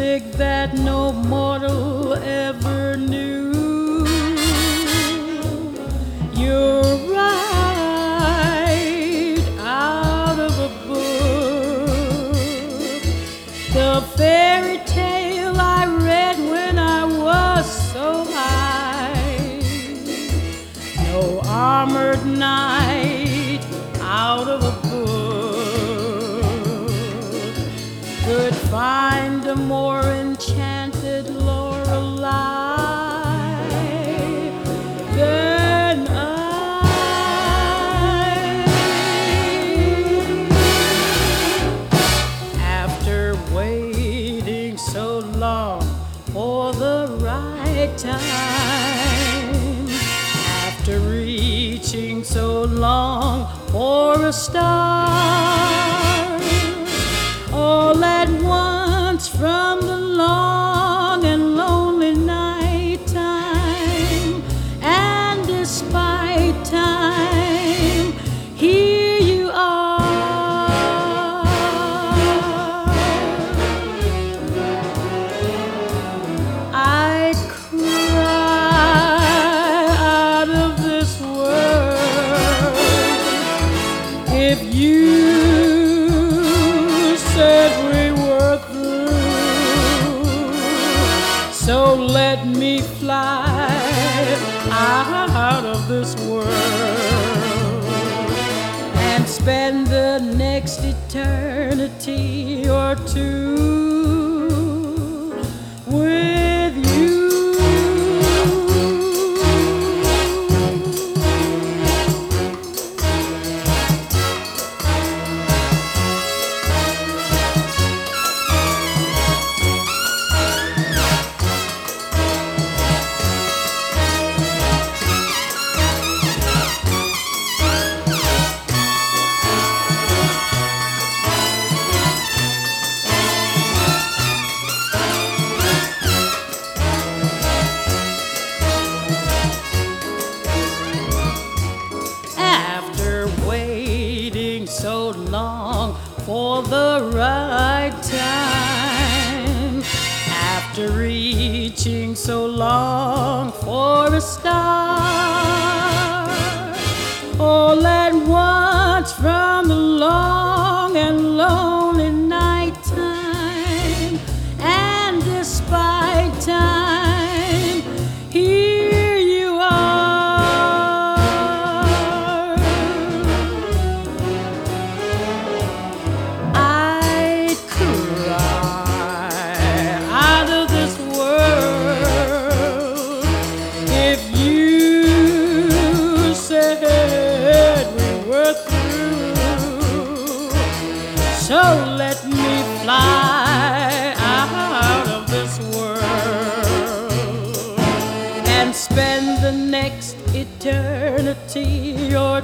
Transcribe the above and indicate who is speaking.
Speaker 1: music that no mortal ever knew. You're right out of a book, the fairy tale I read when I was so high. No armored knight out of a book could find a more enchanted Lorelei than I. After waiting so long for the right time, after reaching so long for a star, all at once from the long and lonely night time, and despite time, here you are. I'd cry out of this world if you said we were through. So let me fly out of this world and spend the next eternity or two with you. So long for the right time, after reaching so long for a star, all at once from the long and lonely night time, and despite time, here you are. So let me fly out of this world and spend the next eternity or